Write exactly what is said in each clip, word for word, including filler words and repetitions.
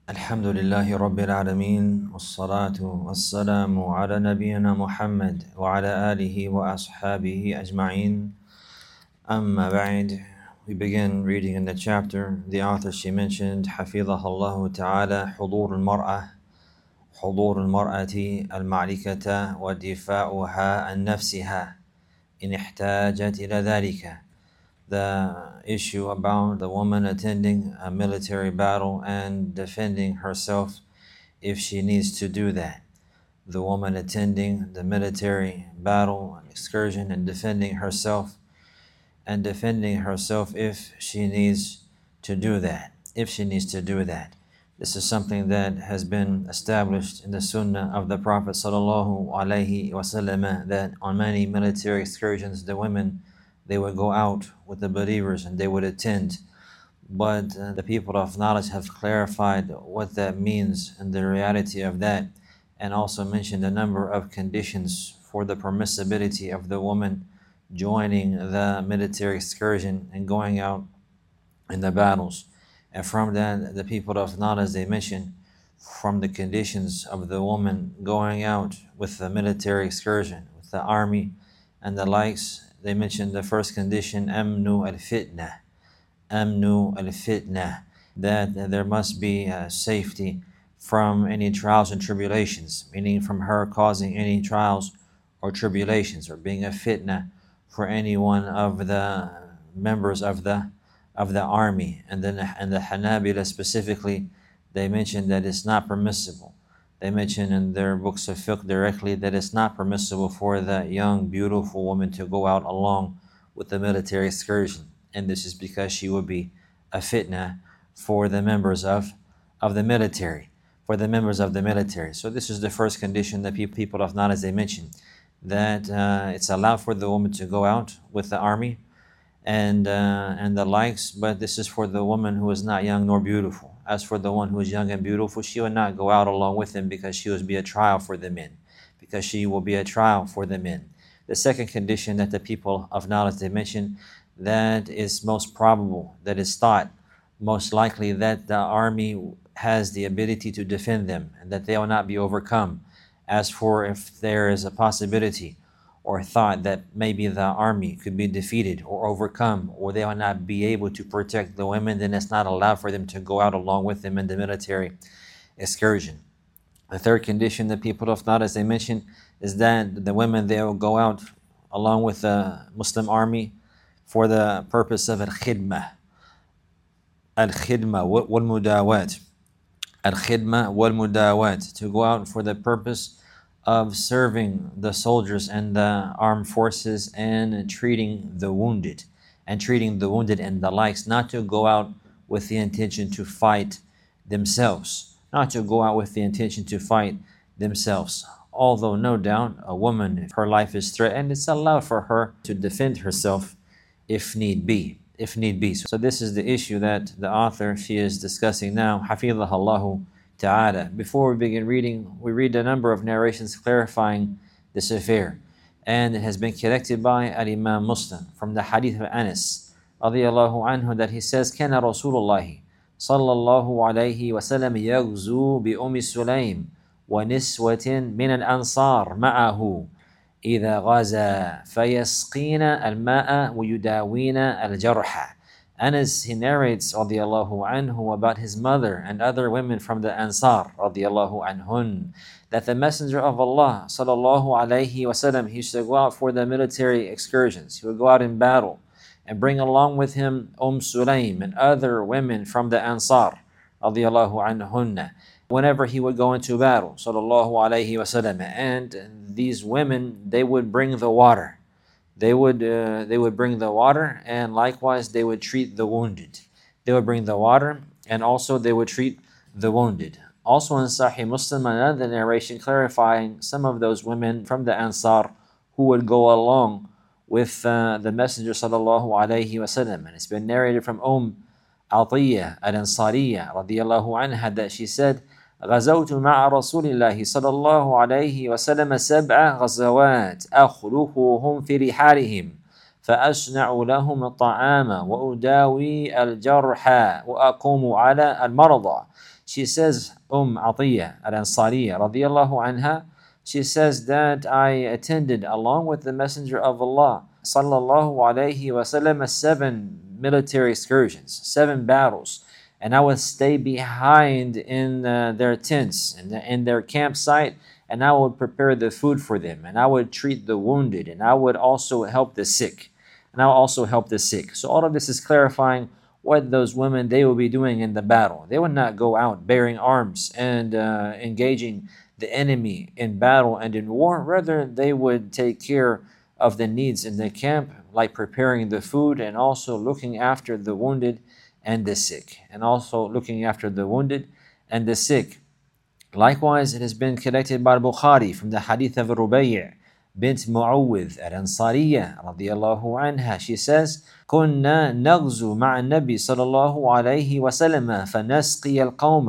الحمد لله رب العالمين والصلاة والسلام على نبينا محمد وعلى آله وأصحابه أجمعين. أما بعد, we begin reading in the chapter. The author, she mentioned حفظها الله تعالى حضور المرأة حضور المرأة المعركة ودفاعها عن نفسها إن احتاجت إلى ذلك. The issue about the woman attending a military battle and defending herself if she needs to do that. The woman attending the military battle and excursion and defending herself and defending herself if she needs to do that. If she needs to do that. This is something that has been established in the Sunnah of the Prophet sallallahu alaihi wasallam, that on many military excursions the women, they would go out with the believers and they would attend. But uh, the people of knowledge have clarified what that means and the reality of that, and also mentioned a number of conditions for the permissibility of the woman joining the military excursion and going out in the battles. And from that, the people of knowledge, they mentioned from the conditions of the woman going out with the military excursion, with the army and the likes. They mentioned the first condition, amnu al-fitna, amnu al-fitna, that there must be uh, safety from any trials and tribulations, meaning from her causing any trials or tribulations, or being a fitna for any one of the members of the of the army. And then and the Hanabila specifically, they mentioned that it's not permissible. They mention in their books of fiqh directly that it's not permissible for the young, beautiful woman to go out along with the military excursion. And this is because she would be a fitna for the members of, of the military, for the members of the military. So this is the first condition that people of knowledge, they mention, that uh, it's allowed for the woman to go out with the army and uh, and the likes, but this is for the woman who is not young nor beautiful. As for the one who is young and beautiful, she will not go out along with him because she will be a trial for the men, because she will be a trial for the men. The second condition that the people of knowledge, they mention, that is most probable, that is thought most likely that the army has the ability to defend them and that they will not be overcome. As for if there is a possibility or thought that maybe the army could be defeated or overcome, or they will not be able to protect the women, then it's not allowed for them to go out along with them in the military excursion. The third condition that people of thought, as they mentioned, is that the women, they will go out along with the Muslim army for the purpose of al-khidmah, al-khidmah wal-mudawat, al-khidmah wal-mudawat, to go out for the purpose of serving the soldiers and the armed forces and treating the wounded and treating the wounded and the likes, not to go out with the intention to fight themselves, not to go out with the intention to fight themselves. Although no doubt a woman, if her life is threatened, it's allowed for her to defend herself if need be, if need be. So this is the issue that the author, she is discussing now, حفظها الله Ta'ala. Before we begin reading, we read a number of narrations clarifying this affair, and it has been collected by Al-Imam Muslim from the hadith of Anas radiyallahu anhu, that he says, كان رسول الله صلى الله عليه وسلم يغزو بأم سليم ونسوة من الأنصار معه إذا غزا فيسقين الماء ويداوين الجرح. Anas, he narrates radiyallahu anhu about his mother and other women from the Ansar radiyallahu anhun, that the Messenger of Allah sallallahu alayhi wasallam, he used to go out for the military excursions. He would go out in battle and bring along with him Umm Sulaim and other women from the Ansar radiyallahu anhunna whenever he would go into battle sallallahu alayhi wasallam. And these women, they would bring the water. They would uh, they would bring the water, and likewise they would treat the wounded. They would bring the water, and also they would treat the wounded. Also in Sahih Muslim, another narration clarifying some of those women from the Ansar who would go along with uh, the Messenger sallallahu alaihi wasallam. And it's been narrated from Umm Atiyah al-Ansariyah radiyallahu anha, that she said, غزوت مع رسول الله صلى الله عليه وسلم سبع غزوات أخلفهم في رحالهم فأصنع لهم الطعام وأداوي الجرحى وأقوم على المرضى. She says, Umm Atiyah al-Ansariya radiyallahu anha, she says that I attended along with the Messenger of Allah sallallahu alayhi wasallam seven military excursions, seven battles, and I would stay behind in uh, their tents and in, in their campsite, and I would prepare the food for them, and I would treat the wounded, and I would also help the sick, and I would also help the sick. So all of this is clarifying what those women, they will be doing in the battle. They would not go out bearing arms and uh, engaging the enemy in battle and in war. Rather, they would take care of the needs in the camp, like preparing the food and also looking after the wounded and the sick, and also looking after the wounded and the sick. Likewise, it has been collected by Bukhari from the hadith of Rubai' bint Mu'awwidh al-Ansariya radiyallahu anha. She says, كنا نغزو مع النبي صلى الله عليه وسلم فنسقي القوم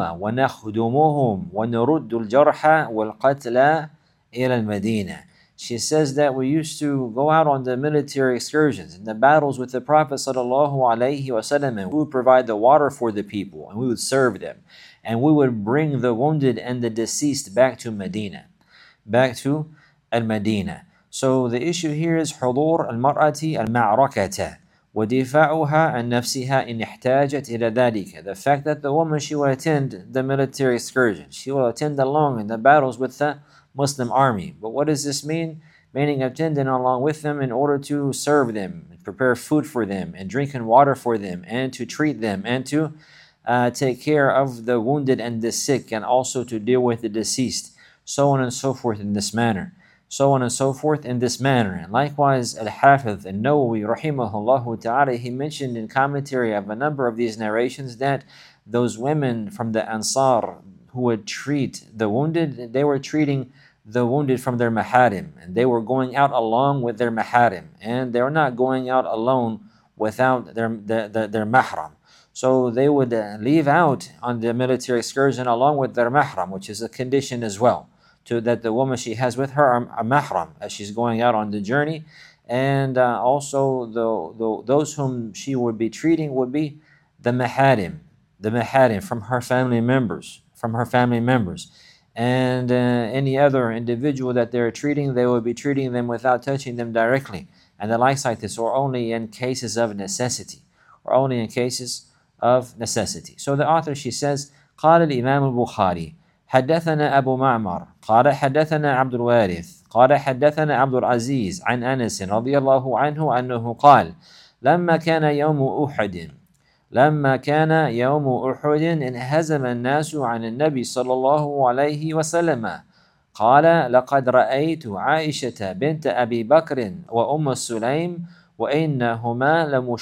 ونخدمهم ونرد الجرحى والقتلى إلى المدينة. She says that we used to go out on the military excursions and the battles with the Prophet sallallahu alaihi wasallam, and we would provide the water for the people and we would serve them, and we would bring the wounded and the deceased back to Medina, back to Al-Madinah. So the issue here is حضور المرأة المعركة ودفاعها عن نفسها إن احتاجت إلى ذلك. The fact that the woman, she will attend the military excursion, she will attend along in the battles with the Muslim army. But what does this mean? Meaning attending along with them in order to serve them, prepare food for them, and drinking water for them, and to treat them, and to uh, take care of the wounded and the sick, and also to deal with the deceased, so on and so forth in this manner. So on and so forth in this manner. And likewise, Al-Hafiz An-Nawawi rahimahullah ta'ala, he mentioned in commentary of a number of these narrations that those women from the Ansar who would treat the wounded, they were treating the wounded from their maharim, and they were going out along with their maharim, and they were not going out alone without their their, their, their mahram. So they would uh, leave out on the military excursion along with their mahram, which is a condition as well, to that the woman, she has with her a mahram as she's going out on the journey, and uh, also the, the those whom she would be treating would be the maharim, the maharim from her family members, from her family members. And uh, any other individual that they're treating, they will be treating them without touching them directly, and the likes like this, or only in cases of necessity, or only in cases of necessity. So the author, she says, قال الإمام البخاري حدثنا أبو معمر قال حدثنا عبد الوارث قال حدثنا عبد العزيز عن أنس رضي الله عنه أنه قال لما كان يوم أحد لما كان يوم أحد انهزم الناس عن النبي صلى الله عليه وسلم قال لقد رأيت عائشة بنت أبي بكر وأم سليم وإنهما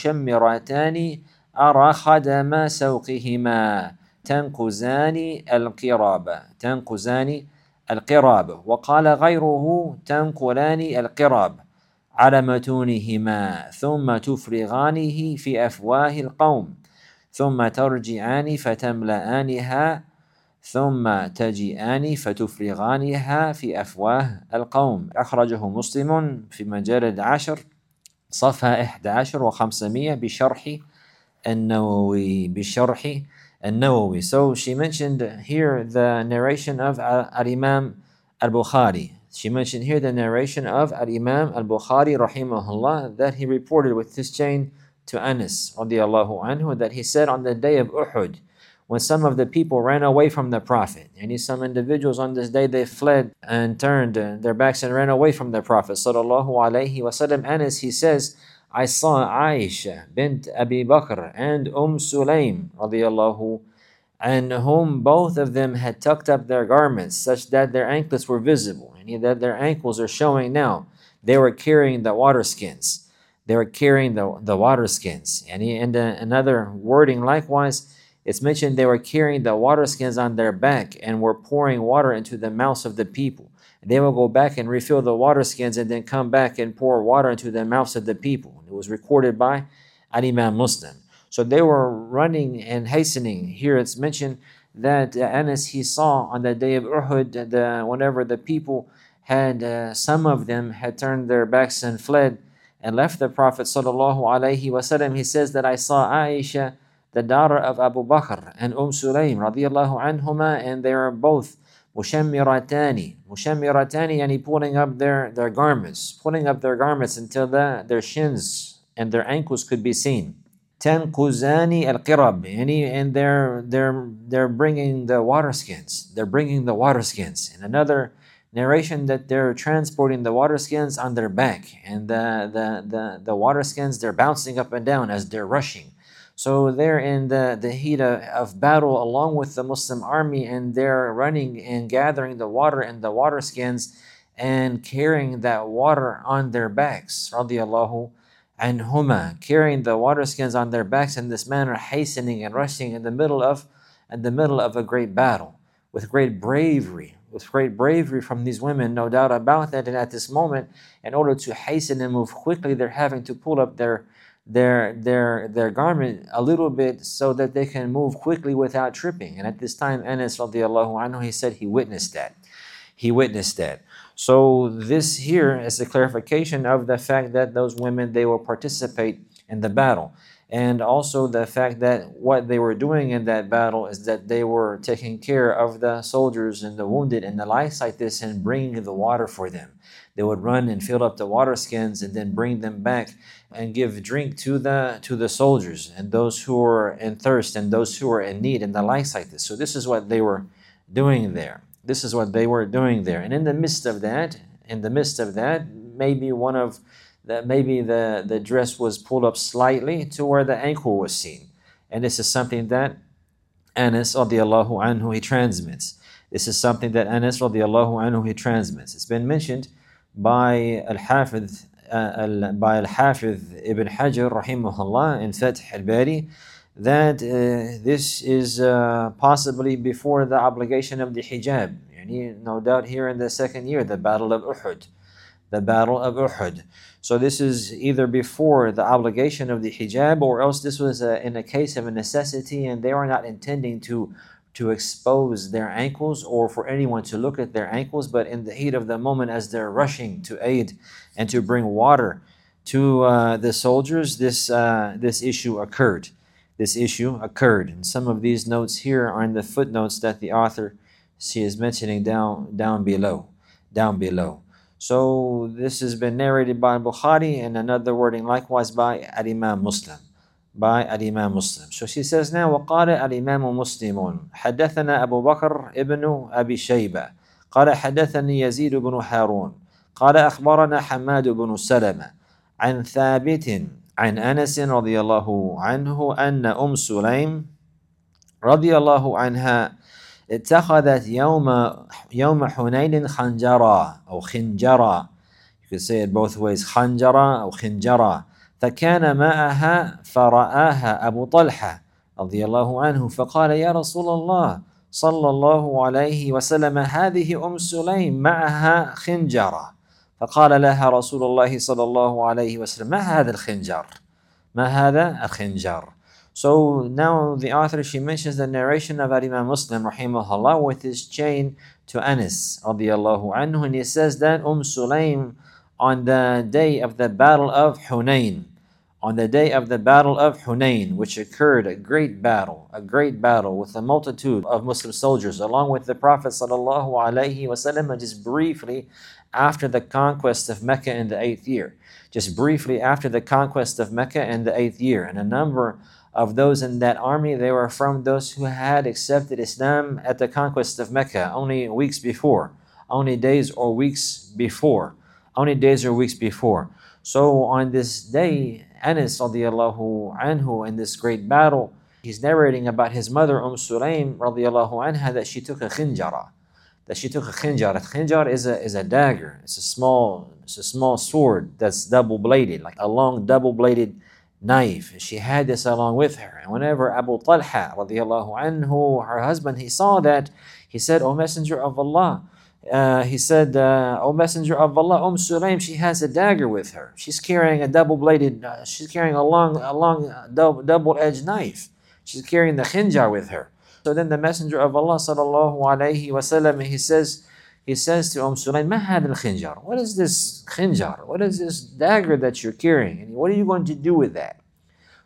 لمشمرتان أرى خدم سوقهما تنقزان القراب تنقزان القراب وقال غيره تنقلان القراب على متونهما ثم تفرغانه في أفواه القوم ثم ترجعان فتملأانها ثم تجيئان فتفرغانها في أفواه القوم. أخرجه مسلم في مجلد عشر صفحة إحدى عشر وخمسمائة بشرح النووي بشرح النووي. So she mentioned here the narration of Al-Imam Al-Bukhari. She mentioned here the narration of Al-Imam Al-Bukhari rahimahullah, that he reported with this chain to Anas radiallahu anhu, that he said on the day of Uhud, when some of the people ran away from the Prophet, and some individuals on this day, they fled and turned their backs and ran away from the Prophet sallallahu alaihi wasallam. Anas, he says, I saw Aisha bint Abi Bakr and Umm Sulaim radiallahu, and whom both of them had tucked up their garments such that their anklets were visible, and that their ankles are showing now. They were carrying the water skins. They were carrying the, the water skins. And in another wording, likewise, it's mentioned they were carrying the water skins on their back and were pouring water into the mouths of the people. They will go back and refill the water skins and then come back and pour water into the mouths of the people. It was recorded by Al-Imam Muslim. So they were running and hastening. Here it's mentioned that uh, Anas, he saw on the day of Uhud, the, whenever the people had, uh, some of them had turned their backs and fled and left the Prophet sallallahu alaihi wasallam, he says that I saw Aisha, the daughter of Abu Bakr, and Umm Sulaym radiallahu anhuma, and they are both mushammiratani. Mushammiratani, yani pulling up their, their garments, pulling up their garments until the, their shins and their ankles could be seen. Tanquzani al-qirab, yani, and they're, they're, they're bringing the water skins. They're bringing the water skins. In another narration that they're transporting the water skins on their back, and the, the, the, the water skins, they're bouncing up and down as they're rushing. So they're in the, the heat of, of battle along with the Muslim army, and they're running and gathering the water and the water skins and carrying that water on their backs, radiallahu anhuma, carrying the water skins on their backs in this manner, hastening and rushing in the middle of in the middle of a great battle, with great bravery, with great bravery from these women, no doubt about that. And at this moment, in order to hasten and move quickly, they're having to pull up their their their their garment a little bit so that they can move quickly without tripping. And at this time, Anas radiallahu anhu, he said he witnessed that. He witnessed that. So this here is a clarification of the fact that those women, they will participate in the battle. And also the fact that what they were doing in that battle is that they were taking care of the soldiers and the wounded and the likes like this, and bringing the water for them. They would run and fill up the water skins and then bring them back and give drink to the to the soldiers and those who were in thirst and those who were in need and the likes like this. So this is what they were doing there. This is what they were doing there. And in the midst of that, in the midst of that, maybe one of that maybe the, the dress was pulled up slightly to where the ankle was seen. And this is something that Anas radiallahu anhu, he transmits. This is something that Anas radiallahu anhu, he transmits. It's been mentioned by Al-Hafidh, uh, by Al-Hafidh Ibn Hajar rahimahullah in Fath al-Bari, that uh, this is uh, possibly before the obligation of the hijab. Yani, no doubt here in the second year, the Battle of Uhud. The Battle of Uhud. So this is either before the obligation of the hijab, or else this was a, in a case of a necessity, and they were not intending to, to expose their ankles or for anyone to look at their ankles, but in the heat of the moment as they're rushing to aid and to bring water to uh, the soldiers, this, uh, this issue occurred. This issue occurred. And some of these notes here are in the footnotes that the author, she is mentioning down, down below, down below. So this has been narrated by Bukhari, and another wording likewise by Al-Imam Muslim. By Al-Imam Muslim. So she says now, وقال الإمام مسلم حدثنا أبو بكر ابن أبي شيبة قال حدثني يزيد بن هارون قال أخبرنا حماد بن سلمة عن ثابت عن أنس رضي الله عنه أن أم سليم رضي الله عنها اتخذت يوم يوم حنين خنجرا أو خنجرا. You could say it both ways, خنجرا أو خنجرا. فكان معها فرآها أبو طلحة رضي الله عنه فقال يا رسول الله صلى الله عليه وسلم هذه أم سليم معها خنجرا. فقال لها رسول الله صلى الله عليه وسلم ما هذا الخنجر؟ ما هذا الخنجر? So now the author, she mentions the narration of Imam Muslim rahimahullah with his chain to Anas radiallahu anhu, and he says that Umm Sulaym on the day of the battle of Hunayn, on the day of the battle of Hunayn, which occurred, a great battle, a great battle with a multitude of Muslim soldiers along with the Prophet sallallahu alaihi wasallam, just briefly after the conquest of Mecca in the eighth year. Just briefly after the conquest of Mecca in the eighth year. And a number of those in that army, they were from those who had accepted Islam at the conquest of Mecca only weeks before, only days or weeks before, only days or weeks before. So on this day, Anas radiallahu anhu, in this great battle, he's narrating about his mother Umm Sulaym radiallahu anha, that she took a khinjara, that she took a khinjar. A khinjar is a is a dagger. It's a small it's a small sword that's double bladed, like a long double bladed knife. She had this along with her. And whenever Abu Talha radiallahu anhu, her husband, he saw that, he said, O Messenger of Allah, uh, he said, uh, O Messenger of Allah, Umm Sulaym, she has a dagger with her. She's carrying a double-bladed, uh, she's carrying a long, a long uh, double-edged knife. She's carrying the khinjar with her. So then the Messenger of Allah sallallahu alayhi wa sallam, he says, he says to Umm Sulaym, Ma had al-khinjar? What is this khinjar? What is this dagger that you're carrying? And what are you going to do with that?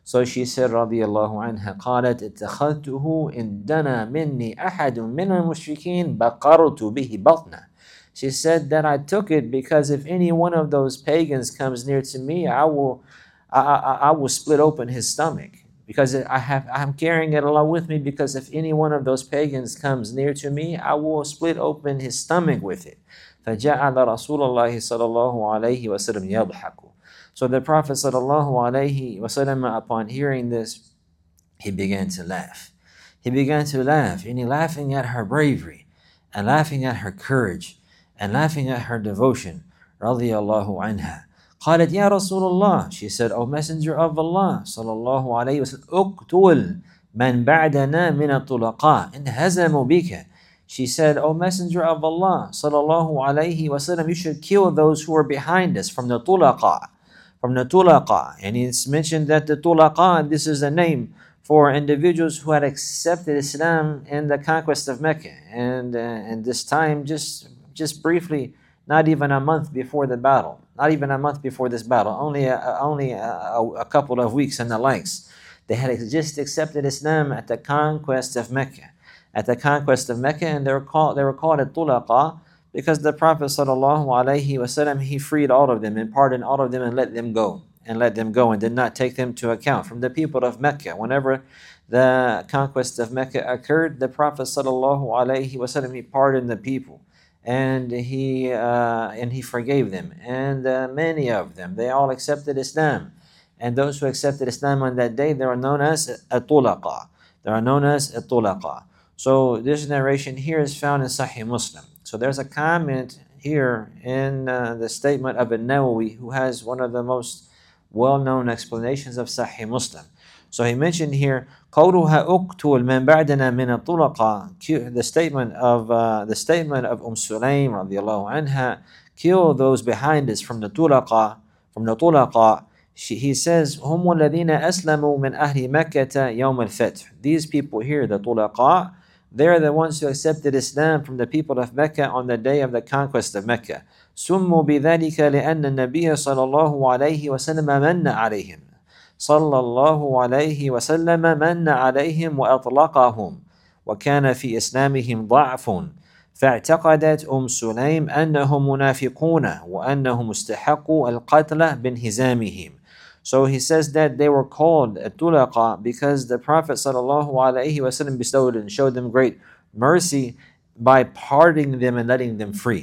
So she said, radiyallahu anha, قالت اتخذته إن دنا مني أحد من المشركين بقرت به بطنه. She said that I took it because if any one of those pagans comes near to me, I will, I, I, I will split open his stomach. Because I have, I'm carrying it along with me. Because if any one of those pagans comes near to me, I will split open his stomach with it. فجعل رسول الله صلى الله عليه وسلم يضحك. So the Prophet sallallahu alaihi wasallam, upon hearing this, he began to laugh. He began to laugh, and he laughing at her bravery, and laughing at her courage, and laughing at her devotion. Radiyallahu anha. قالت يا رسول الله. She said, O Messenger of Allah sallallahu alaihi wasallam, اقتل من بعدنا من الطلقاء إن هزموا بك. She said, O Messenger of Allah sallallahu alaihi wasallam, you should kill those who are behind us from the tulaqa. From the tulaqa. And it's mentioned that the tulaqa, this is a name for individuals who had accepted Islam in the conquest of Mecca. And uh, and this time, just just briefly, not even a month before the battle, not even a month before this battle, only a, only a, a couple of weeks and the likes. They had just accepted Islam at the conquest of Mecca. At the conquest of Mecca, and they were called they were called at-tulaqa, because the Prophet sallallahu alaihi wasallam, he freed all of them and pardoned all of them and let them go and let them go and did not take them to account from the people of Mecca. Whenever the conquest of Mecca occurred, the Prophet sallallahu alaihi wasallam, he pardoned the people and he uh, and he forgave them, and uh, many of them, they all accepted Islam. And those who accepted Islam on that day, they are known as at-tulaqa. They are known as at-tulaqa. So this narration here is found in Sahih Muslim. So there's a comment here in uh, the statement of An-Nawawi, who has one of the most well-known explanations of Sahih Muslim. So he mentioned here, قَوْلُهَا أُقْتُلْ مَنْ بَعْدَنَا مِنَ الطُّلَقَى, the statement of uh, the statement of Umm Sulaym radiyallahu anha, kill those behind us from the tulaqa, from the tulaqa. She, he says, هُمُ الَّذِينَ أَسْلَمُوا مِنْ أَهْلِ مَكَّةَ يَوْمَ الْفَتْحِ. These people here, the tulaqa, they're the ones who accepted Islam from the people of Mecca on the day of the conquest of Mecca. سُمُّوا بِذَلِكَ لِأَنَّ النَّبِيَّ صلى الله عليه وسلم مَنَّ عليهم. صلى الله عليه وسلم مَنَّ عليهم وأطلقهم وكان في إسلامهم ضعف فاعتقدت أم سليم أنهم منافقون وأنهم استحقوا القتل بانهزامهم. So he says that they were called at-tulaqa because the Prophet sallallahu alaihi wasallam bestowed and showed them great mercy by pardoning them and letting them free.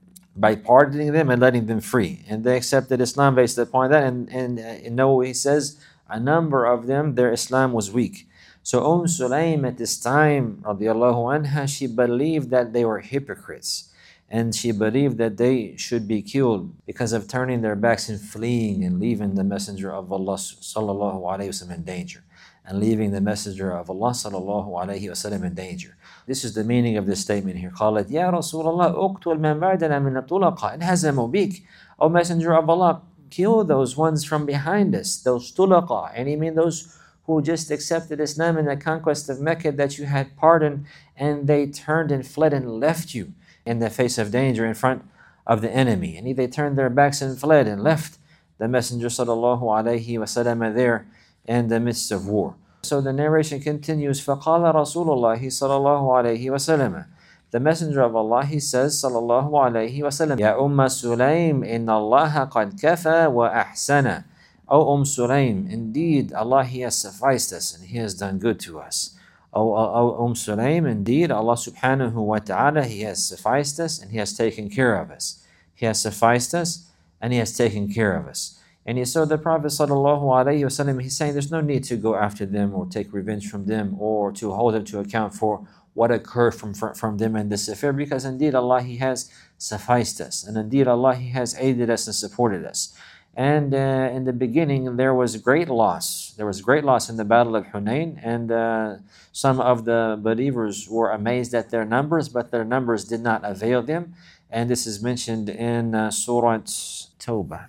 By pardoning them and letting them free. And they accepted Islam based upon that. And, and uh, you know, he says a number of them, their Islam was weak. So Umm Sulaym at this time, radiallahu anha, she believed that they were hypocrites. And she believed that they should be killed because of turning their backs and fleeing and leaving the Messenger of Allah sallallahu alayhi wasallam in danger. And leaving the Messenger of Allah sallallahu alayhi wasallam in danger. This is the meaning of this statement here. قالت يا رسول الله اقتل من بعدنا من الطلقاء إن هزموا بك. O Messenger of Allah, kill those ones from behind us, those tulaqa. And he mean those who just accepted Islam in the conquest of Mecca that you had pardoned, and they turned and fled and left you in the face of danger in front of the enemy. And they turned their backs and fled and left the Messenger sallallahu alayhi wasallam there in the midst of war. So the narration continues, فَقَالَ رَسُولُ اللَّهِ صَلَى اللَّهُ عَلَيْهِ وَسَلَّمَ. The Messenger of Allah, he says, sallallahu alayhi wasallam, يَا أُمَّ سُلَيْمٍ إِنَّ اللَّهَ قَدْ كَفَى وَأَحْسَنَ. O Umm Sulaym, indeed Allah, He has sufficed us and He has done good to us. O, o, o Umm Sulaym, indeed Allah subhanahu wa ta'ala, He has sufficed us and He has taken care of us. He has sufficed us and He has taken care of us. And you saw the Prophet sallallahu alayhi wasallam, he's saying there's no need to go after them or take revenge from them or to hold them to account for what occurred from, from them in this affair, because indeed Allah, He has sufficed us. And indeed Allah, He has aided us and supported us. And uh, in the beginning, there was great loss. There was great loss in the Battle of Hunayn, and uh, some of the believers were amazed at their numbers, but their numbers did not avail them. And this is mentioned in uh, Surah Tawbah.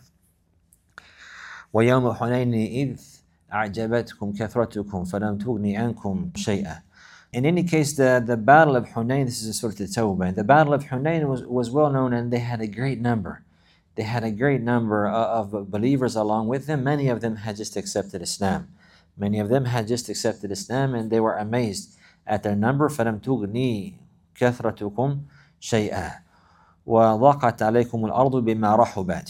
وَيَوْمَ حُنَيْنِ إِذْ أَعْجَبَتْكُمْ كَثْرَتُكُمْ فَلَمْ تُغْنِ عَنْكُمْ شَيْئًا. In any case, the, the Battle of Hunayn, this is Surah Tawbah, the Battle of Hunayn was, was well known, and they had a great number. They had a great number of believers along with them. Many of them had just accepted Islam. Many of them had just accepted Islam and they were amazed at their number. فَلَمْ تُغْنِي كَثْرَتُكُمْ شَيْئًا وَضَاقَتْ عَلَيْكُمُ الْأَرْضُ بِمَا رَحُبَتْ.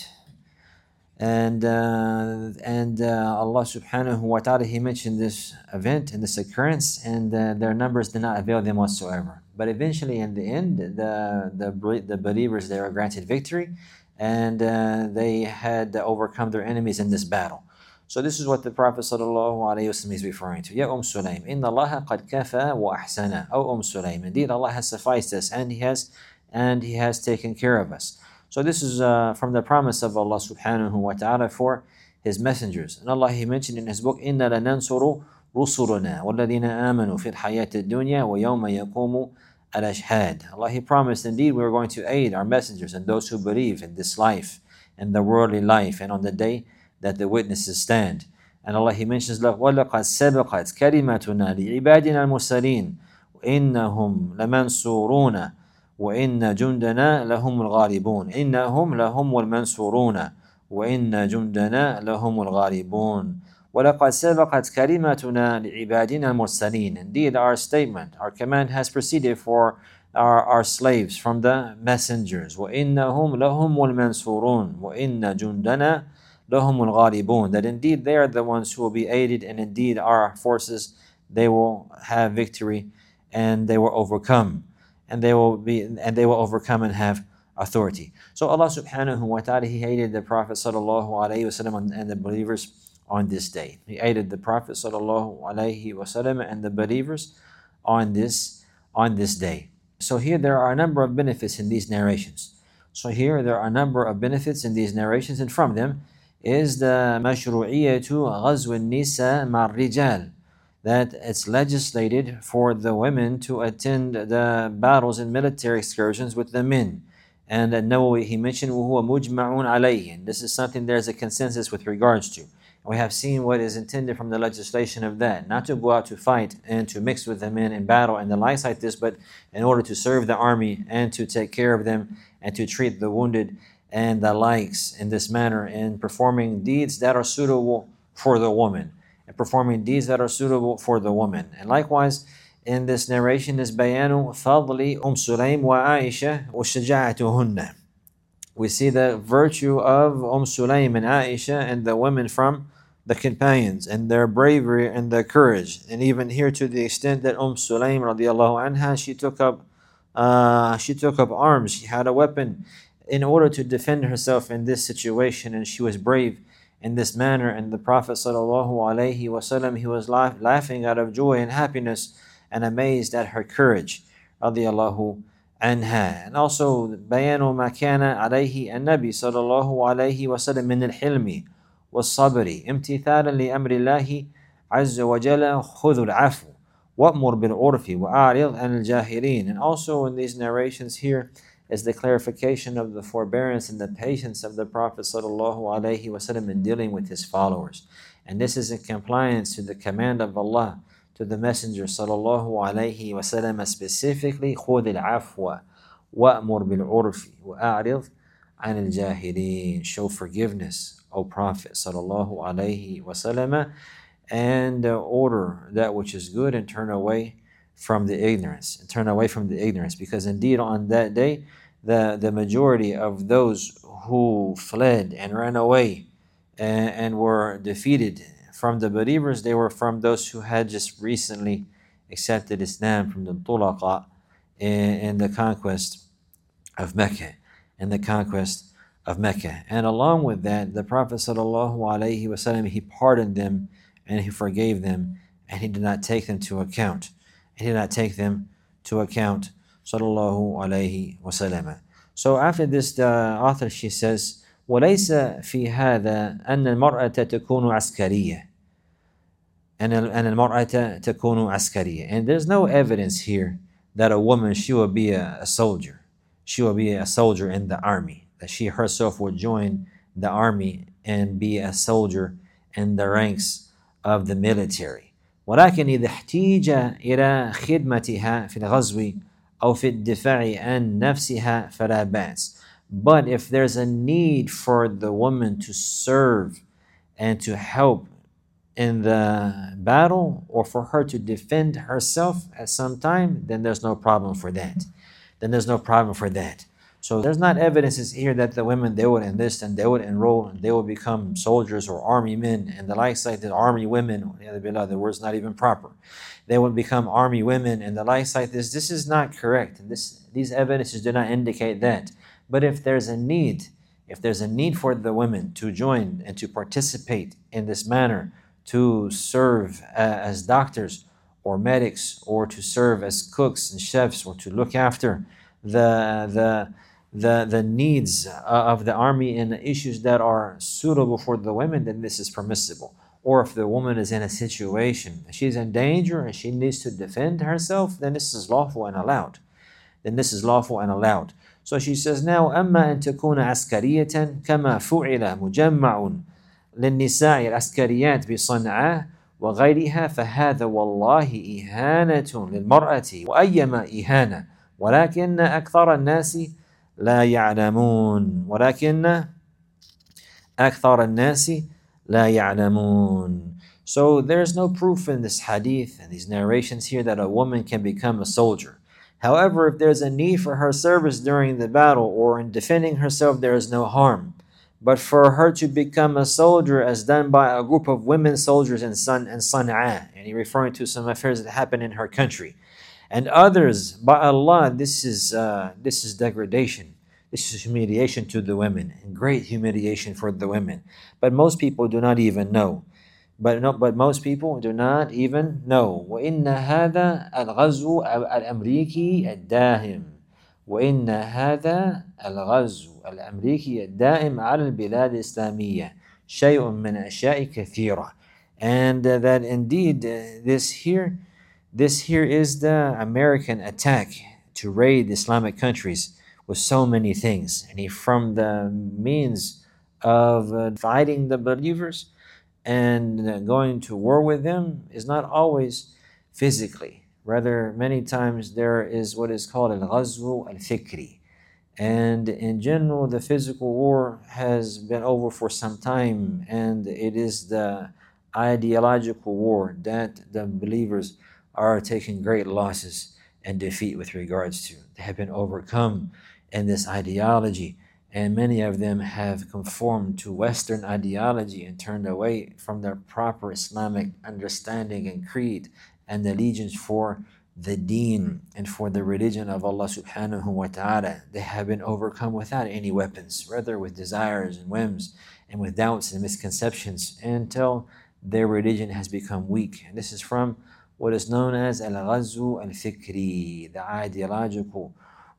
And uh, and uh, Allah subhanahu wa ta'ala, He mentioned this event and this occurrence, and uh, their numbers did not avail them whatsoever. But eventually, in the end, the the, the believers, they were granted victory, and uh, they had overcome their enemies in this battle. So this is what the Prophet sallallahu alaihi wasallam is referring to. Ya Umm Sulaym, inna Allah qad kafa wa ahsana. O Umm Sulaym, indeed Allah has sufficed us, and He has and He has taken care of us. So this is uh, from the promise of Allah subhanahu wa ta'ala for His messengers. And Allah, He mentioned in His book, إِنَّا لَنَنْصُرُ رُسُلُنَا وَالَّذِينَ آمَنُوا فِي الْحَيَاةِ الدُّنْيَا وَيَوْمَ يَقُومُ الْأَشْهَادِ. Allah, He promised, indeed, we are going to aid our messengers and those who believe in this life, in the worldly life, and on the day that the witnesses stand. And Allah, He mentions, وَلَقَدْ سَبَقَتْ كَلِمَتُنَا لِعِبَادِنَا الْمُرْسَلِينَ وَإِنَّهُمْ لَمَنْصُورُونَ وَإِنَّ جُنْدَنَا لَهُمُ الْغَالِبُونَ إِنَّهُمْ لَهُمُ الْمَنْصُورُونَ وَإِنَّ جُنْدَنَا لَهُمُ الْغَالِبُونَ وَلَقَدْ سَبَقَتْ كَلِمَتُنَا لِعِبَادِنَا الْمُرْسَلِينَ. Indeed, our statement, our command has proceeded for our, our slaves from the messengers. وَإِنَّهُمْ لَهُمُ الْمَنْصُورُونَ وَإِنَّ جُنْدَنَا لَهُمُ الْغَالِبُونَ. That indeed they are the ones who will be aided, and indeed our forces, they will have victory and they will overcome. And they will be, and they will overcome and have authority. So Allah subhanahu wa ta'ala, He aided the Prophet sallallahu alaihi wasallam and the believers on this day. He aided the Prophet sallallahu alaihi wasallam and the believers on this on this day. So here there are a number of benefits in these narrations. So here there are a number of benefits in these narrations, and from them is the mashru'iyatu ghazw an-nisa ma'ar rijal, that it's legislated for the women to attend the battles and military excursions with the men. And Nawawi, he mentioned, وَهُوَ مُجْمَعٌ عَلَيْهِ. And this is something there's a consensus with regards to. And we have seen what is intended from the legislation of that, not to go out to fight and to mix with the men in battle and the likes like this, but in order to serve the army and to take care of them and to treat the wounded and the likes in this manner, and performing deeds that are suitable for the woman. And performing deeds that are suitable for the woman. And likewise, in this narration is bayanu fadli Umm Sulaym wa Aisha wa shaja'atuhunna. We see the virtue of Umm Sulaym and Aisha and the women from the companions, and their bravery and their courage. And even here, to the extent that Umm Sulaym radiallahu anha, she took up, uh, she took up arms. She had a weapon in order to defend herself in this situation, and she was brave in this manner. And the Prophet sallallahu alaihi wasallam, he was laugh, laughing out of joy and happiness and amazed at her courage, radiyallahu anha. And also bayanu ma kana alayhi an-nabi sallallahu alaihi wasallam min al-hilmi was-sabri imtithalan li amri Allahi azza wa jalla khudhu al-'afw wa'mur bil-'urfi wa'arid an al-jahilin. And also in these narrations here is the clarification of the forbearance and the patience of the Prophet sallallahu alaihi wasallam in dealing with his followers. And this is in compliance to the command of Allah to the Messenger sallallahu alaihi wasallam, specifically خُذِ الْعَفْوَ وَأْمُرْ بِالْعُرْفِ وَأَعْرِضْ عَنِ الْجَاهِلِينَ. Show forgiveness, O Prophet sallallahu alaihi wasallam, and order that which is good and turn away from the ignorance, and turn away from the ignorance, because indeed on that day, the, the majority of those who fled and ran away and, and were defeated from the believers, they were from those who had just recently accepted Islam, from the Tulaqa in, in the conquest of Mecca, in the conquest of Mecca. And along with that, the Prophet sallallahu alaihi wasallam, he pardoned them and he forgave them, and he did not take them to account. He did not take them to account, sallallahu alaihi wasallam. So after this, the author, she says, وَلَيْسَ فِي هَذَا أَنَّ الْمَرْأَةَ تَكُونُ عَسْكَرِيَّةً أَنَّ الْمَرْأَةَ تَكُونُ عَسْكَرِيَّةً. And there's no evidence here that a woman, she will be a, a soldier. She will be a soldier in the army, that she herself would join the army and be a soldier in the ranks of the military. ولكن إذا احتيج إلى خدمتها في الغزو أو في الدفاع عن نفسها فلا بأس. But if there's a need for the woman to serve and to help in the battle or for her to defend herself at some time, then there's no problem for that. Then there's no problem for that. So there's not evidences here that the women, they would enlist and they would enroll and they would become soldiers or army men and the likes, like the army women, the word's not even proper. They would become army women and the likes like this. This is not correct. And this, these evidences do not indicate that. But if there's a need, if there's a need for the women to join and to participate in this manner, to serve uh, as doctors or medics, or to serve as cooks and chefs, or to look after the the the, the needs uh, of the army and the issues that are suitable for the women, then this is permissible. Or if the woman is in a situation, she's in danger and she needs to defend herself, then this is lawful and allowed. Then this is lawful and allowed. So she says now, أما أن تكون عسكرية كما فعل مجمع للنساء العسكريات بصنعاء وغيرها فهذا والله إهانة للمرأة وأيما إهانة ولكن أكثر الناس لا يعلمون ولكن أكثر الناس لا يعلمون. So there's no proof in this hadith and these narrations here that a woman can become a soldier. However, if there's a need for her service during the battle or in defending herself, there is no harm. But for her to become a soldier as done by a group of women soldiers in San and Sana'a, and he referring to some affairs that happened in her country, and others, by Allah, this is uh, this is degradation. This is humiliation to the women, and great humiliation for the women. But most people do not even know. But no, but most people do not even know. وإن هذا الغزو الأمريكي الداهم وإن هذا الغزو الأمريكي الدائم على البلاد الإسلامية شيء من أشياء كثيرة. And uh, that indeed uh, this here, this here is the American attack to raid Islamic countries with so many things. And he, from the means of uh, fighting the believers and uh, going to war with them is not always physically. Rather, many times there is what is called al-ghazwu al-fikri. And in general, the physical war has been over for some time, and it is the ideological war that the believers are taking great losses and defeat with regards to. They have been overcome in this ideology, and many of them have conformed to Western ideology and turned away from their proper Islamic understanding and creed and allegiance for the deen and for the religion of Allah subhanahu wa ta'ala. They have been overcome without any weapons, rather with desires and whims and with doubts and misconceptions until their religion has become weak. And this is from what is known as al-ghazwu al-fikri, the ideological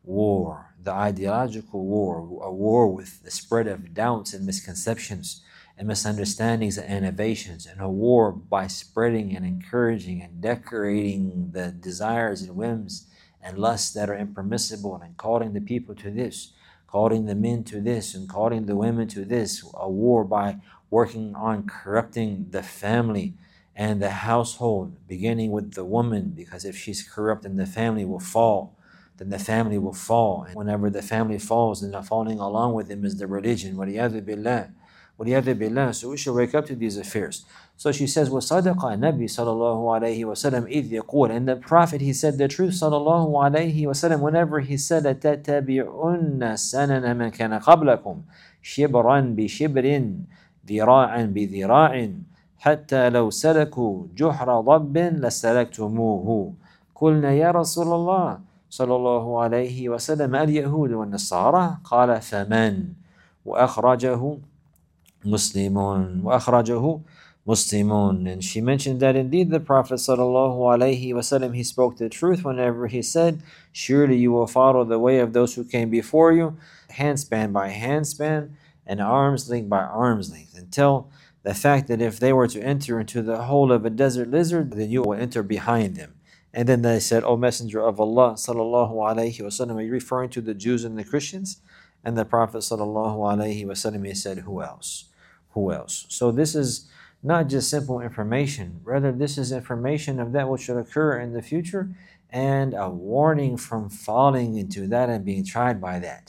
war. The ideological war, a war with the spread of doubts and misconceptions and misunderstandings and innovations, and a war by spreading and encouraging and decorating the desires and whims and lusts that are impermissible, and calling the people to this, calling the men to this, and calling the women to this. A war by working on corrupting the family and the household, beginning with the woman, because if she's corrupt, then the family will fall. Then the family will fall. And whenever the family falls, then falling along with them is the religion. وَلِيَذُ بِاللَّهِ وَلِيَذُ بِاللَّهِ. So we should wake up to these affairs. So she says, وَصَدَقَ النَّبِي صَلَى اللَّهُ عَلَيْهِ وَسَلَمْ إِذْ يَقُولُ. And the Prophet, he said the truth, صلى الله عليه وسلم, whenever he said, تَتَّبِعُنَّ سَنَنَ مَنْ كَانَ قَبْلَكُمْ شِبْرًا بِشِبْرٍ ذِرَاعًا بِذِرَاعٍ حَتَّى لَوْ سَلَكُوا جُحْرَ ضَبٍّ لَسَلَكْتُمُوهُ. قُلْنَا يَا رَسُولَ اللَّهِ صلى الله عليه وسلم اليهود والنصارى قال فمن وأخرجه مسلمون وأخرجه مسلمون. And she mentioned that indeed the Prophet sallallahu alaihi wasallam, he spoke the truth whenever he said, surely you will follow the way of those who came before you, handspan by handspan and arm's length by arm's length, until the fact that if they were to enter into the hole of a desert lizard, then you will enter behind them. And then they said, O Messenger of Allah sallallahu alaihi wasallam, are you referring to the Jews and the Christians? And the Prophet sallallahu alaihi wasallam, he said, who else? Who else? So this is not just simple information. Rather, this is information of that which should occur in the future, and a warning from falling into that and being tried by that.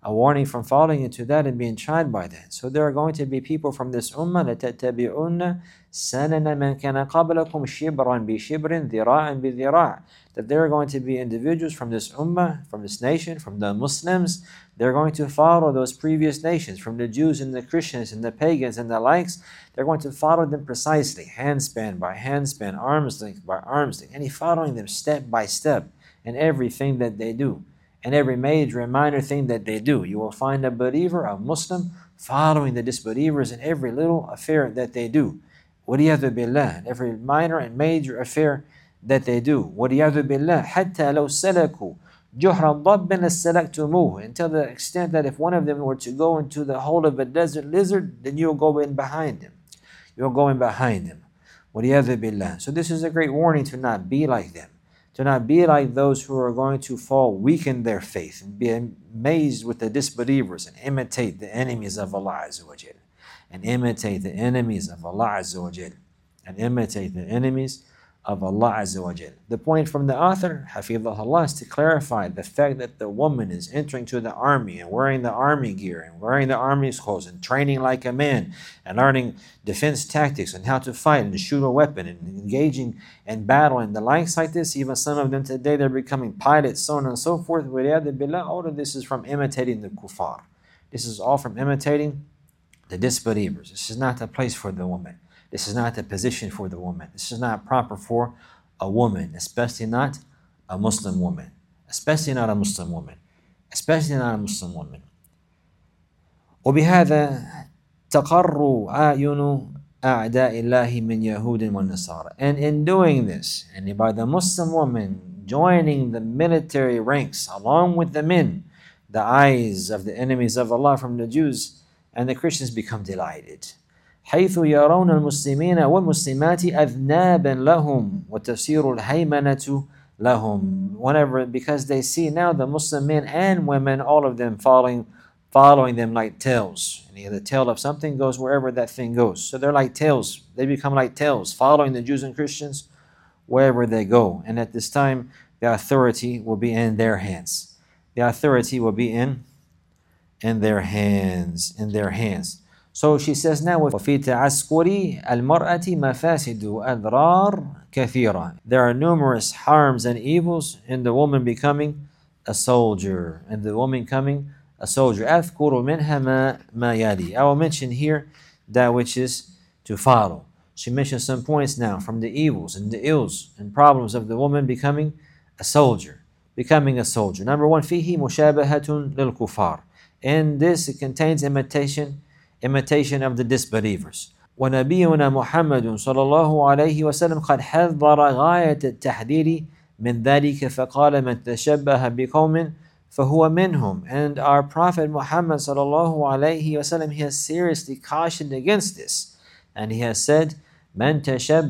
a warning from falling into that and being tried by that. So there are going to be people from this ummah, لَتَتَّبِعُنَّ سَنَنَ مَنْ كَانَ قَبْلَكُمْ شِبْرًا بِشِبْرٍ ذِرَاءً بِذِرَاءٍ. That there are going to be individuals from this ummah, from this nation, from the Muslims. They're going to follow those previous nations, from the Jews and the Christians and the pagans and the likes. They're going to follow them precisely, handspan by handspan, arm's length by arm's length, and he's following them step by step in everything that they do. And every major and minor thing that they do. You will find a believer, a Muslim, following the disbelievers in every little affair that they do. وَلِيَذُ بِاللَّهِ, every minor and major affair that they do. وَلِيَذُ بِاللَّهِ حَتَّى لَوْ سَلَكُوا جُحْرَ ضَبٍّ لَسَّلَكْتُمُوهُ, until the extent that if one of them were to go into the hole of a desert lizard, then you'll go in behind him. You'll go in behind him. وَلِيَذُ بِاللَّهِ. So this is a great warning to not be like them. To not be like those who are going to fall weak in their faith and be amazed with the disbelievers and imitate the enemies of Allah Azza wa Jal. And imitate the enemies of Allah Azza wa Jal. And imitate the enemies of Allah Azza wa Jal. The point from the author, Hafidhahullah, is to clarify the fact that the woman is entering to the army and wearing the army gear and wearing the army's clothes and training like a man and learning defense tactics and how to fight and to shoot a weapon and engaging in battle and the likes like this. Even some of them today, they're becoming pilots, so on and so forth. All of this is from imitating the kuffar. This is all from imitating the disbelievers. This is not the place for the woman. This is not the position for the woman. This is not proper for a woman, especially not a Muslim woman. Especially not a Muslim woman. Especially not a Muslim woman. وبهذا تقر أعين أعداء الله من يهود والنصارى. And in doing this, and by the Muslim woman joining the military ranks along with the men, the eyes of the enemies of Allah from the Jews and the Christians become delighted. حيث يرون المسلمين والمسلمات أذنابا لهم وتسير الهيمنة لهم. Whenever, because they see now the Muslim men and women, all of them following, following them like tails. And the tail of something goes wherever that thing goes. So they're like tails. They become like tails, following the Jews and Christians wherever they go. And at this time, the authority will be in their hands. The authority will be in, in their hands, in their hands. So she says now, وَفِي تَعَسْكُرِ الْمَرْأَةِ مَفَاسِدُ أَذْرَارٍ كَثِيرًا. There are numerous harms and evils in the woman becoming a soldier, and the woman becoming a soldier. أَذْكُرُ مِنْهَا مَا مَا يَلِي. I will mention here that which is to follow. She mentions some points now from the evils and the ills and problems of the woman becoming a soldier. Becoming a soldier. Number one, فِيهِ مُشَابَهَةٌ لِلْكُفَارِ. In this, it contains imitation imitation of the disbelievers. وَنَبِيُّنَا مُحَمَّدٌ صلى الله عليه وسلم قد حذر غاية التحذير من ذلك فقال من تشبه بقوم فهو منهم. And our Prophet Muhammad صلى الله عليه وسلم, he has seriously cautioned against this. And he has said, من تشبه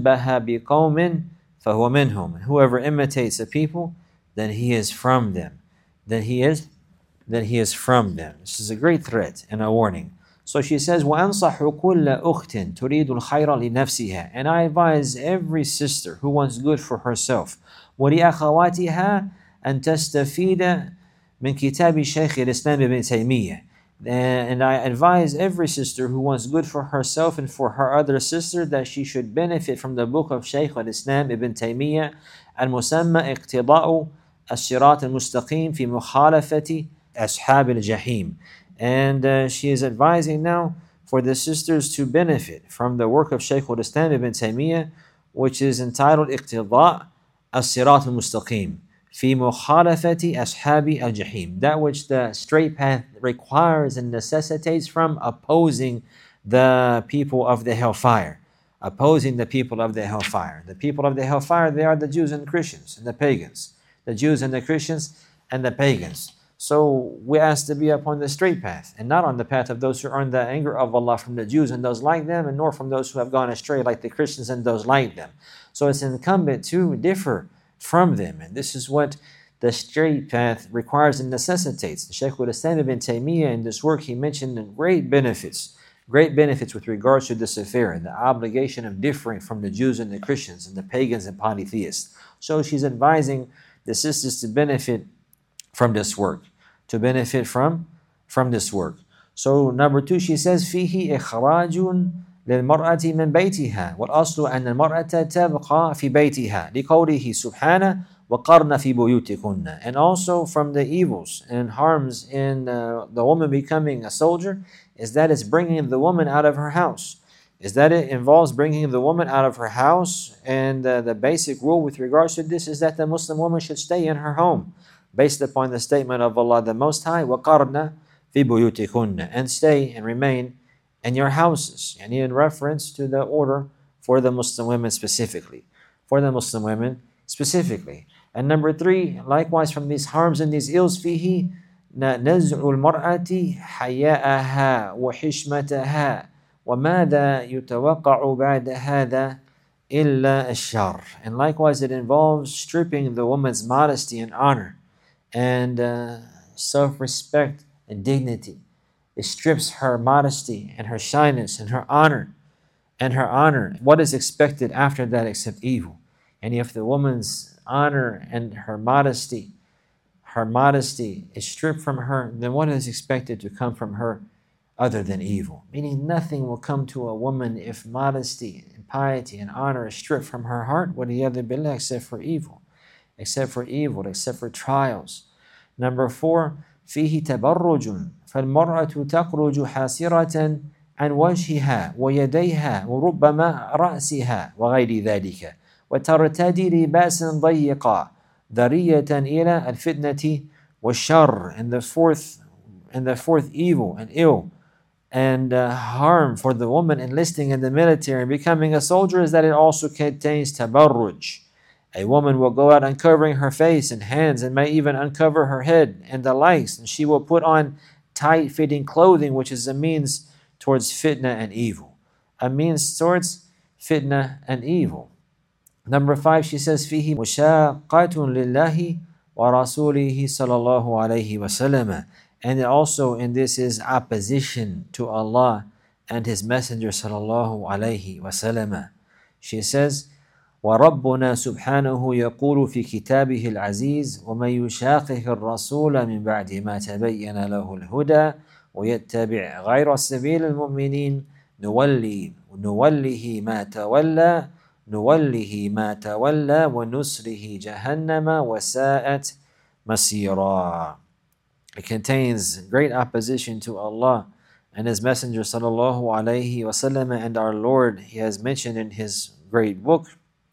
بقوم فهو منهم. Whoever imitates a people, then he is from them. Then he is, then he is from them. This is a great threat and a warning. So she says, وَأَنصَحُ كُلَّ أُخْتٍ تُرِيدُ الْخَيْرَ لِنَفْسِهَا. And I advise every sister who wants good for herself, وَلِأَخَوَاتِهَا أَن تَسْتَفِيدَ مِنْ كِتَابِ شَيْخِ الْإِسْلَامِ ابْنِ تَيْمِيَّةَ. And I advise every sister who wants good for herself and for her other sister that she should benefit from the book of Shaykh al-Islam ibn Taymiyyah, المسمى اقتضاء الصراط المستقيم في مخالفة أصحاب الجحيم. And uh, she is advising now for the sisters to benefit from the work of Shaykh al-Islam ibn Taymiyyah, which is entitled اقتضاء الصراط المستقيم في مخالفة أصحاب الجحيم. That which the straight path requires and necessitates from opposing the people of the hellfire. Opposing the people of the hellfire. The people of the hellfire, they are the Jews and Christians and the pagans. The Jews and the Christians and the pagans. So we ask to be upon the straight path and not on the path of those who earn the anger of Allah from the Jews and those like them, and nor from those who have gone astray like the Christians and those like them. So it's incumbent to differ from them, and this is what the straight path requires and necessitates. The Shaykh al-Islam ibn Taymiyyah, in this work, he mentioned great benefits, great benefits with regards to this affair and the obligation of differing from the Jews and the Christians and the pagans and polytheists. So she's advising the sisters to benefit from this work, to benefit from from this work. So number two, she says, فيه إخراج للمرأة من بيتها والأصل أن المرأة تبقى في بيتها لقوله سبحانه وقرن في بيوتكن. And also from the evils and harms in uh, the woman becoming a soldier is that it's bringing the woman out of her house. Is that it involves bringing the woman out of her house, and uh, the basic rule with regards to this is that the Muslim woman should stay in her home, based upon the statement of Allah the Most High, وَقَرْنَ فِي بُيُوتِكُنَّ, and stay and remain in your houses, and in reference to the order for the Muslim women specifically, for the Muslim women specifically. And number three, likewise from these harms and these ills, فيه نزع المرأة حياءها وحشمتها وَمَاذَا يُتَوَقَّعُ بَعْدَ هَذَا إِلَّا الشَّرِّ. And likewise it involves stripping the woman's modesty and honor and uh, self-respect and dignity. It strips her modesty and her shyness and her honor and her honor. What is expected after that except evil? And if the woman's honor and her modesty, her modesty is stripped from her, then what is expected to come from her other than evil? Meaning nothing will come to a woman if modesty and piety and honor is stripped from her heart, وَلِيَذِ بِاللَّهِ, except for evil, except for evil, except for trials. Number four, فيه تبرج فالمرأة تخرج حاسرة عن وجهها ويديها وربما رأسها وغير ذلك وترتدي لباسا ضيقا ذرية إلى الفتنة والشر. And the fourth, and the fourth evil and ill and uh, harm for the woman enlisting in the military and becoming a soldier is that it also contains tabarruj. A woman will go out uncovering her face and hands and may even uncover her head and the likes, and she will put on tight-fitting clothing, which is a means towards fitna and evil. A means towards fitna and evil. Number five, she says, فيه مشاقة لله ورسوله صلى الله عليه وسلم. And also in this is opposition to Allah and His Messenger sallallahu alayhi wasallam. She says, وَرَبُّنَا سُبْحَانَهُ يَقُولُ فِي كِتَابِهِ الْعَزِيزِ وَمَنْ يُشَاقِقِ الرَّسُولَ مِنْ بَعْدِ مَا تَبَيَّنَ لَهُ الْهُدَى وَيَتَّبِعْ غَيْرَ سَبِيلِ الْمُؤْمِنِينَ نُوَلِّهِ نُوَلِّهِ مَا تَوَلَّى نُوَلِّهِ مَا تَوَلَّى وَنُصْلِهِ جَهَنَّمَ وَسَاءَتْ مَصِيرًا. It contains great opposition to Allah and His Messenger sallallahu alayhi wasallam and our Lord. He has mentioned in His great book,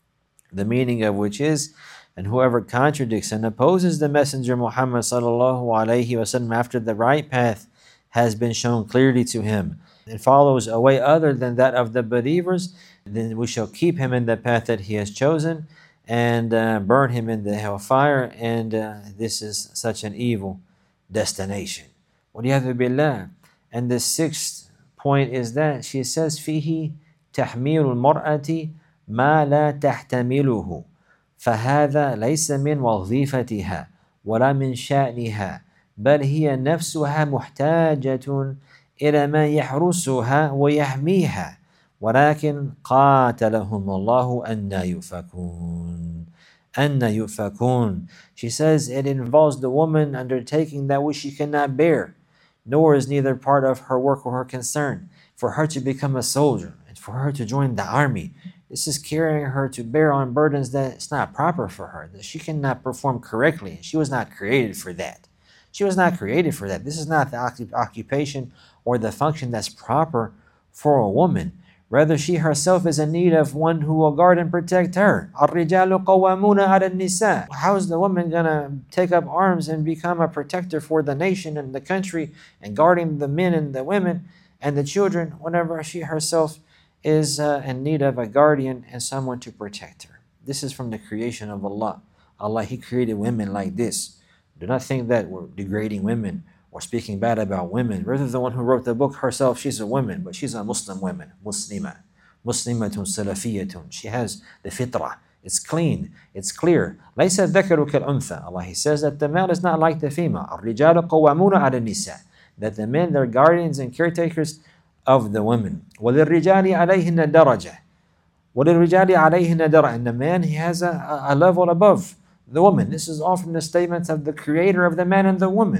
the meaning of which is, and whoever contradicts and opposes the Messenger Muhammad sallallahu alayhi wasallam after the right path has been shown clearly to him, and follows a way other than that of the believers, then we shall keep him in the path that he has chosen and uh, burn him in the hellfire, and uh, this is such an evil destination. وَلِيَذُ بِاللَّهِ. And the sixth point is that she says, فِيهِ تَحْمِيلُ الْمَرْأَةِ مَا لَا تَحْتَمِلُهُ فَهَذَا لَيْسَ مِنْ وَظِيفَتِهَا وَلَا مِنْ شَأْنِهَا بَلْ هِيَ نَفْسُهَا مُحْتَاجَةٌ إِلَى مَا يَحْرُسُهَا وَيَحْمِيهَا وَلَكِنْ قَاتَلَهُمُ اللَّهُ أَنَّى يُؤْفَكُونَ أَنَّى يُؤْفَكُونَ. She says it involves the woman undertaking that which she cannot bear, nor is neither part of her work or her concern. For her to become a soldier and for her to join the army, this is carrying her to bear on burdens that it's not proper for her, that she cannot perform correctly. She was not created for that. She was not created for that. This is not the occupation or the function that's proper for a woman. Rather, she herself is in need of one who will guard and protect her. الرِّجَالُ قَوَّامُونَ عَلَى النِّسَاءِ. How is the woman going to take up arms and become a protector for the nation and the country and guarding the men and the women and the children whenever she herself is uh, in need of a guardian and someone to protect her? This is from the creation of Allah. Allah, He created women like this. Do not think that we're degrading women or speaking bad about women. Rather, the one who wrote the book herself, she's a woman, but she's a Muslim woman. Muslima. Muslimatun salafiyatun. She has the fitrah. It's clean. It's clear. لَيْسَ الذَّكَرُ كَالْأُنْثَى. Allah, He says that the male is not like the female. الرِّجَالُ قَوَّامُونَ عَلَى النِّسَاءِ. That the men, they're guardians and caretakers of the women. وَلِلرِّجَالِ عَلَيْهِنَّ دَرَجَةٌ. وَلِلرِّجَالِ عَلَيْهِنَّ دَرَجَةٌ. And the man, he has a, a level above the woman. This is all from the statements of the creator of the man and the woman.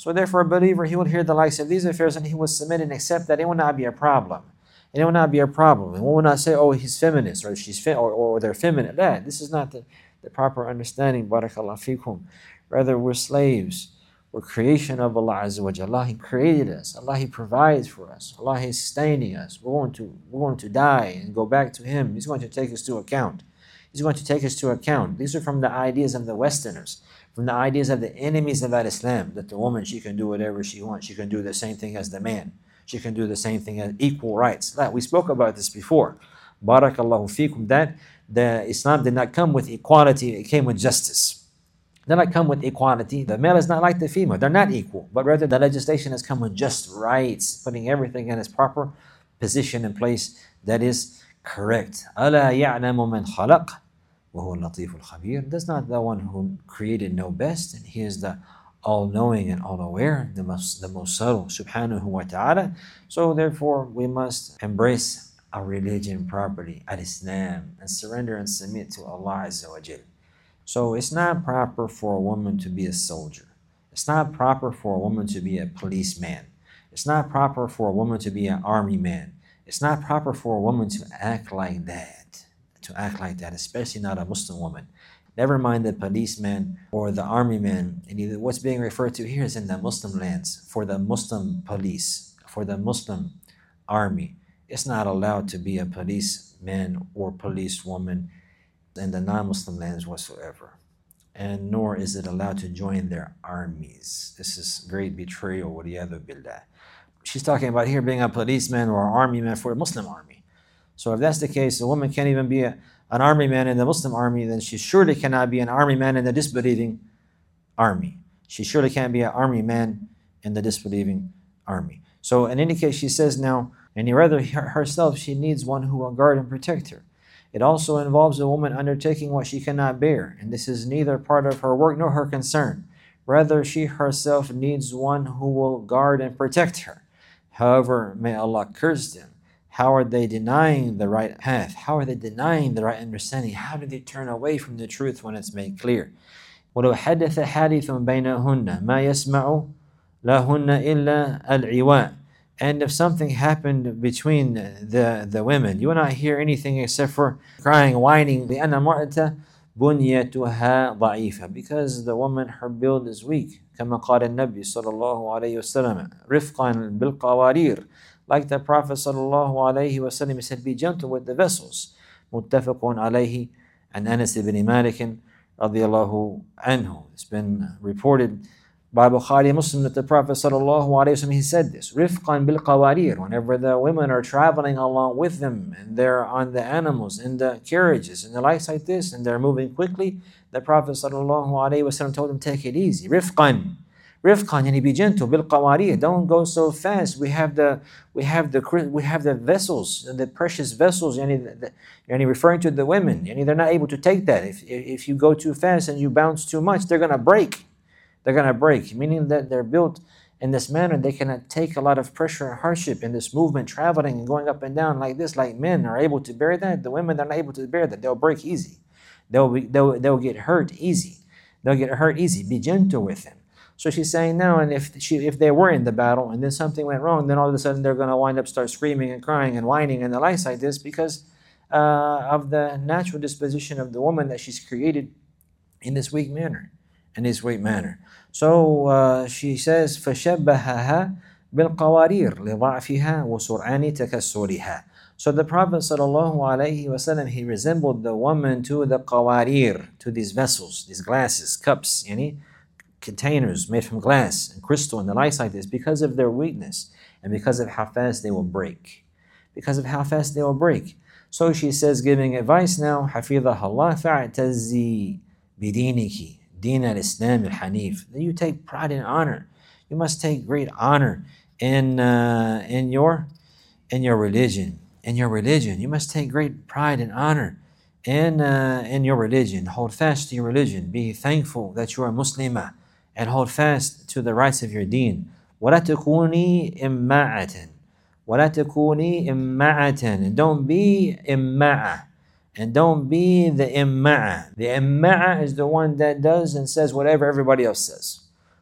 So therefore, a believer, he will hear the likes of these affairs and he will submit and accept that it will not be a problem. It will not be a problem. And we will not say, oh, he's feminist or she's fe- or, or they're feminine. That, this is not the, the proper understanding. Barakallah fikum. Rather, we're slaves. We're creation of Allah Azza wa Jalla. Allah, He created us. Allah, He provides for us. Allah, He is sustaining us. We're going to, we're going to die and go back to Him. He's going to take us to account. He's going to take us to account. These are from the ideas of the Westerners, from the ideas of the enemies of Islam, that the woman, she can do whatever she wants. She can do the same thing as the man. She can do the same thing as equal rights. That, we spoke about this before. Barakallahu fikum. That the Islam did not come with equality, it came with justice. It did not come with equality. The male is not like the female. They're not equal. But rather the legislation has come with just rights, putting everything in its proper position and place that is correct. أَلَا يَعْلَمُ مَنْ خَلَقَ وَهُوَ اللَّطِيفُ الْخَبِيرُ. Does not the one who created know best, and He is the all-knowing and all-aware, the most, the most subtle, subhanahu wa ta'ala. So therefore, we must embrace our religion properly, al-Islam, and surrender and submit to Allah Azza wa Jal. So it's not proper for a woman to be a soldier. It's not proper for a woman to be a policeman. It's not proper for a woman to be an army man. It's not proper for a woman to act like that, to act like that, especially not a Muslim woman. Never mind the policeman or the army man. And what's being referred to here is in the Muslim lands, for the Muslim police, for the Muslim army. It's not allowed to be a policeman or policewoman in the non-Muslim lands whatsoever. And nor is it allowed to join their armies. This is great betrayal, waliyadu billah. She's talking about here being a policeman or an army man for a Muslim army. So if that's the case, a woman can't even be a an army man in the Muslim army, then she surely cannot be an army man in the disbelieving army. She surely can't be an army man in the disbelieving army. So in any case, she says now, and rather herself, she needs one who will guard and protect her. It also involves a woman undertaking what she cannot bear, and this is neither part of her work nor her concern. Rather, she herself needs one who will guard and protect her. However, may Allah curse them. How are they denying the right path? How are they denying the right understanding? How do they turn away from the truth when it's made clear? وَلَوْ حَدَثَ حَادِثٌ بَيْنَهُنَّ مَا يَسْمَعُ لَهُنَّ إِلَّا الْعِوَاءِ. And if something happened between the, the women, you will not hear anything except for crying, whining. لِأَنَّ مَرْأَةَ بُنْيَتُهَا ضَعِيفَةً. Because the woman, her build is weak. كما قال النبي صلى الله عليه وسلم رفقا بالقوارير. Like the Prophet sallallahu alaihi wasallam said, be gentle with the vessels. Muttafaqun alayhi an Anas ibn Malik radiyallahu anhu. It's been reported by Bukhari and Muslim that the Prophet sallallahu alaihi wasallam, he said this, rifqan bil qawarir. Whenever the women are traveling along with them and they're on the animals, in the carriages, and the likes like this, and they're moving quickly, the Prophet sallallahu alaihi wasallam told them, take it easy. Rifqan. Rifqan, yani be gentle, bil qawariyah. Don't go so fast. We have the we have the we have the vessels, the precious vessels. Yani, the, the, yani referring to the women. Yani they're not able to take that. If if you go too fast and you bounce too much, they're gonna break. They're gonna break. Meaning that they're built in this manner. They cannot take a lot of pressure and hardship in this movement, traveling and going up and down like this. Like men are able to bear that. The women are not able to bear that. They'll break easy. They'll be, they'll they'll get hurt easy. They'll get hurt easy. Be gentle with them. So she's saying now, and if she, if they were in the battle and then something went wrong, then all of a sudden they're going to wind up start screaming and crying and whining and the likes like this because uh, of the natural disposition of the woman that she's created in this weak manner, in this weak manner. So uh, she says, فَشَبَّهَهَا بِالْقَوَارِيرِ لِضَعْفِهَا وَسُرْعَانِ تَكَسُّرِهَا. So the Prophet sallallahu alaihi wasallam, he resembled the woman to the qawarir, to these vessels, these glasses, cups, yani, containers made from glass and crystal and the likes like this, because of their weakness and because of how fast they will break. Because of how fast they will break. So she says, giving advice now, حَفِظَهَا اللَّهُ فَاعْتَزِّي بِدِينِكِ دِينَ الْإِسْلَامِ الْحَنِيفِ. You take pride and honor. You must take great honor in uh, in your in your religion. In your religion, you must take great pride and honor in uh, in your religion. Hold fast to your religion. Be thankful that you are Muslimah. And hold fast to the rights of your deen. وَلَا تَكُونِي إِمَّاعَةً وَلَا تَكُونِي إِمَّاعَةً. And don't be imma'a. And don't be the imma'a. The imma'a is the one that does and says whatever everybody else says.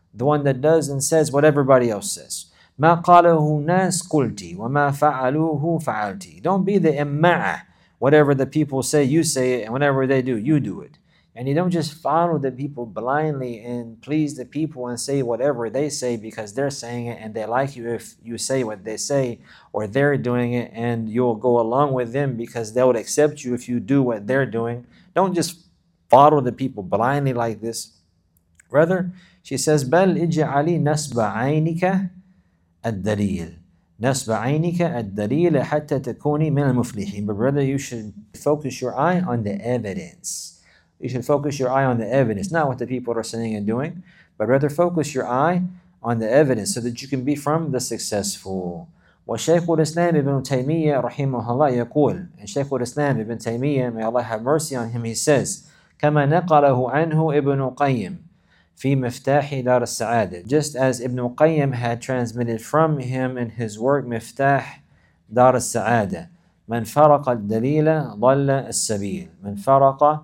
the one that does and says what everybody else says. ما قاله ناس قلتي وما فعلوه فعلتي. Don't be the imma'a. Whatever the people say, you say it, and whatever they do, you do it. And you don't just follow the people blindly and please the people and say whatever they say because they're saying it and they like you if you say what they say, or they're doing it and you'll go along with them because they would accept you if you do what they're doing. Don't just follow the people blindly like this. Rather, she says, بل اجعلي نصب عينك الدليل. نصب عينك الدليل حتى تكوني من المفلحين. But rather, you should focus your eye on the evidence. You should focus your eye on the evidence, not what the people are saying and doing, but rather focus your eye on the evidence so that you can be from the successful. وشيخ الإسلام ابن تيمية رحمه الله يقول, and Shaykh al-Islam ibn Taymiyyah, may Allah have mercy on him, he says, كما نقله عنه ابن قيم في مفتاح دار السعادة. Just as Ibn Qayyim had transmitted from him in his work مفتاح دار السعادة. من فرق الدليل ضل السبيل. من فرق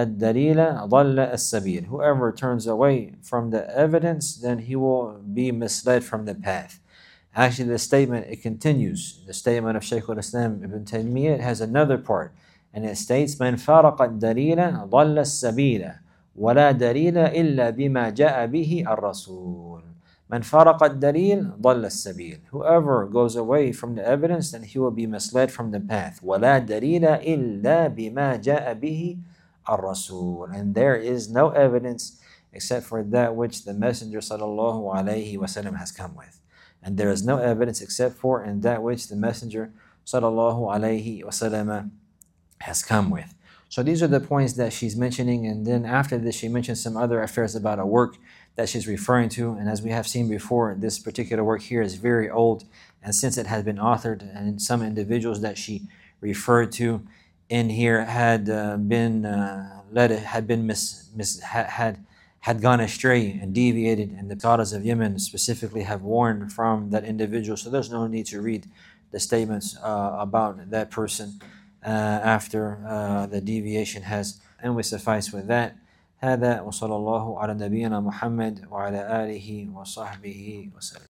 الدليل ضل السبيل. Whoever turns away from the evidence, then he will be misled from the path. Actually, the statement, it continues. The statement of Shaykh al-Islam ibn Taymiyyah, it has another part, and it states, من فرق الدليل ضل السبيل ولا دليل إلا بما جاء به الرسول. من فرق الدليل ضل السبيل. Whoever goes away from the evidence, then he will be misled from the path. ولا دليل إلا بما جاء به الرسول. And there is no evidence except for that which the Messenger sallallahu alaihi wasallam has come with. And there is no evidence except for and that which the Messenger sallallahu alaihi wasallam has come with. So these are the points that she's mentioning, and then after this she mentions some other affairs about a work that she's referring to. And as we have seen before, this particular work here is very old, and since it has been authored and some individuals that she referred to in here had uh, been uh, led, had been mis, mis had had gone astray and deviated, and the Qadas of Yemen specifically have warned from that individual. So there's no need to read the statements uh, about that person uh, after uh, the deviation has, and we suffice with that. هذا وصلى الله على نبينا محمد وعلى آله وصحبه وسلم.